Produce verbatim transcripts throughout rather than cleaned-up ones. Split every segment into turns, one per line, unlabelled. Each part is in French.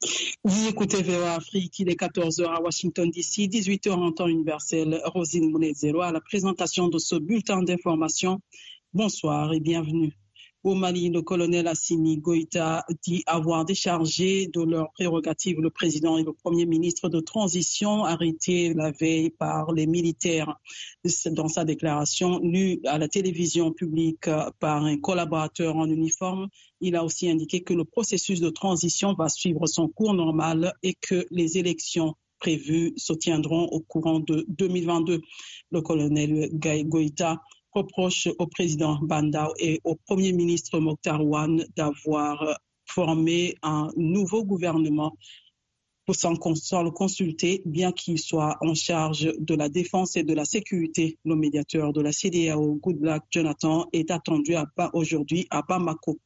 Vous écoutez V O A Afrique, il est quatorze heures à Washington D C, dix-huit heures en temps universel. Rosine Mounezero à la présentation de ce bulletin d'information. Bonsoir et bienvenue. Au Mali, le colonel Assimi Goïta dit avoir déchargé de leurs prérogatives le président et le premier ministre de transition arrêtés la veille par les militaires. Dans sa déclaration lue à la télévision publique par un collaborateur en uniforme, il a aussi indiqué que le processus de transition va suivre son cours normal et que les élections prévues se tiendront au courant de deux mille vingt-deux. Le colonel Goïta reproche au président Bandao et au premier ministre Mokhtar Ouane d'avoir formé un nouveau gouvernement sans le consulter, bien qu'il soit en charge de la défense et de la sécurité. Le médiateur de la C D A O, Goodluck Jonathan, est attendu à, aujourd'hui à Bamako.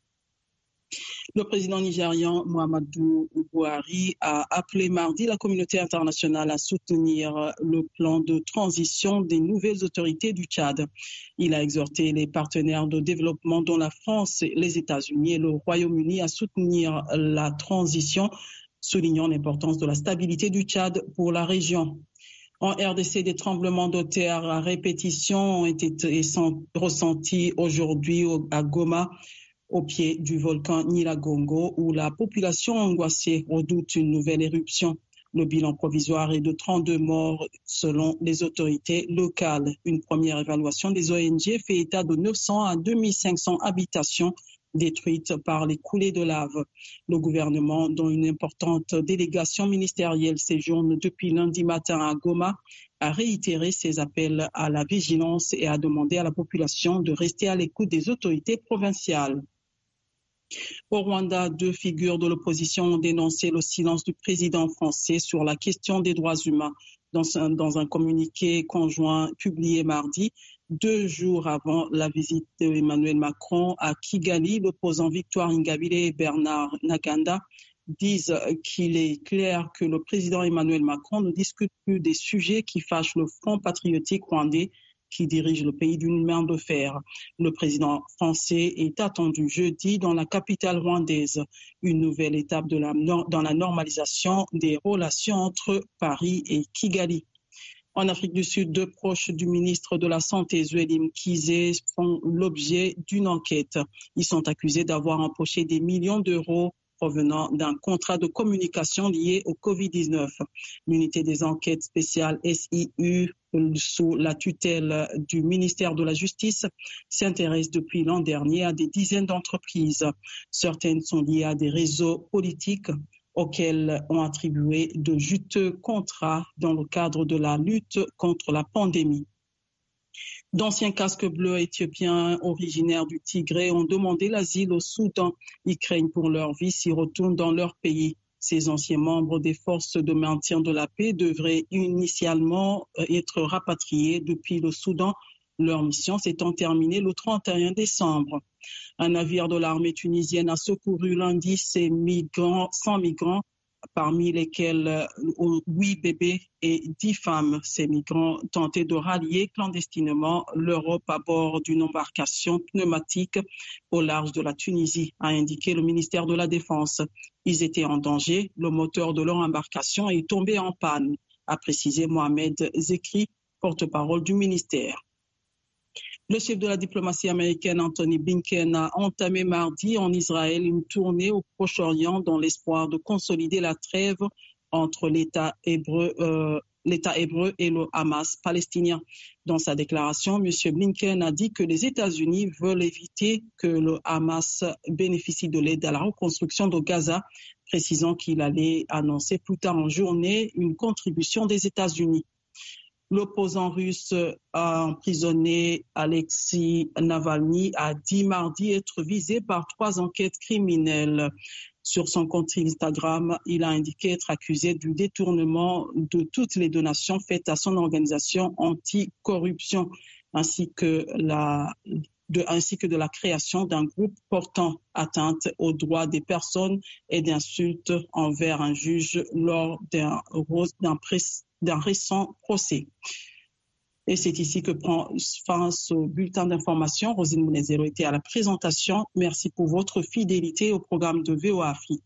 Le président nigérian Muhammadu Buhari a appelé mardi la communauté internationale à soutenir le plan de transition des nouvelles autorités du Tchad. Il a exhorté les partenaires de développement dont la France, les États-Unis et le Royaume-Uni à soutenir la transition, soulignant l'importance de la stabilité du Tchad pour la région. En R D C, des tremblements de terre à répétition ont été et sont ressentis aujourd'hui à Goma, au pied du volcan Nyiragongo, où la population angoissée redoute une nouvelle éruption. Le bilan provisoire est de trente-deux morts selon les autorités locales. Une première évaluation des O N G fait état de neuf cents à deux mille cinq cents habitations détruites par les coulées de lave. Le gouvernement, dont une importante délégation ministérielle séjourne depuis lundi matin à Goma, a réitéré ses appels à la vigilance et a demandé à la population de rester à l'écoute des autorités provinciales. Au Rwanda, deux figures de l'opposition ont dénoncé le silence du président français sur la question des droits humains. Dans un, dans un communiqué conjoint publié mardi, deux jours avant la visite d'Emmanuel Macron à Kigali, l'opposant Victoire Ingabire et Bernard Ntaganda disent qu'il est clair que le président Emmanuel Macron ne discute plus des sujets qui fâchent le Front patriotique rwandais qui dirige le pays d'une main de fer. Le président français est attendu jeudi dans la capitale rwandaise, une nouvelle étape de la, dans la normalisation des relations entre Paris et Kigali. En Afrique du Sud, deux proches du ministre de la Santé, Zweli Mkhize, font l'objet d'une enquête. Ils sont accusés d'avoir empoché des millions d'euros provenant d'un contrat de communication lié au covid dix-neuf. L'unité des enquêtes spéciales S I U, sous la tutelle du ministère de la Justice, s'intéresse depuis l'an dernier à des dizaines d'entreprises. Certaines sont liées à des réseaux politiques auxquels ont attribué de juteux contrats dans le cadre de la lutte contre la pandémie. D'anciens casques bleus éthiopiens originaires du Tigré ont demandé l'asile au Soudan. Ils craignent pour leur vie s'ils retournent dans leur pays. Ces anciens membres des forces de maintien de la paix devraient initialement être rapatriés depuis le Soudan, leur mission s'étant terminée le trente et un décembre. Un navire de l'armée tunisienne a secouru lundi ces migrants, cent migrants, parmi lesquels huit bébés et dix femmes. Ces migrants tentaient de rallier clandestinement l'Europe à bord d'une embarcation pneumatique au large de la Tunisie, a indiqué le ministère de la Défense. Ils étaient en danger. Le moteur de leur embarcation est tombé en panne, a précisé Mohamed Zekri, porte-parole du ministère. Le chef de la diplomatie américaine, Anthony Blinken, a entamé mardi en Israël une tournée au Proche-Orient dans l'espoir de consolider la trêve entre l'État hébreu, euh, l'État hébreu et le Hamas palestinien. Dans sa déclaration, M. Blinken a dit que les États-Unis veulent éviter que le Hamas bénéficie de l'aide à la reconstruction de Gaza, précisant qu'il allait annoncer plus tard en journée une contribution des États-Unis. L'opposant russe a emprisonné Alexei Navalny a dit mardi être visé par trois enquêtes criminelles. Sur son compte Instagram, il a indiqué être accusé du détournement de toutes les donations faites à son organisation anti-corruption, ainsi que la de, ainsi que de la création d'un groupe portant atteinte aux droits des personnes et d'insultes envers un juge lors d'un, d'un, d'un récent procès. Et c'est ici que prend fin ce bulletin d'information. Rosine Mounezero était à la présentation. Merci pour votre fidélité au programme de V O A Afrique.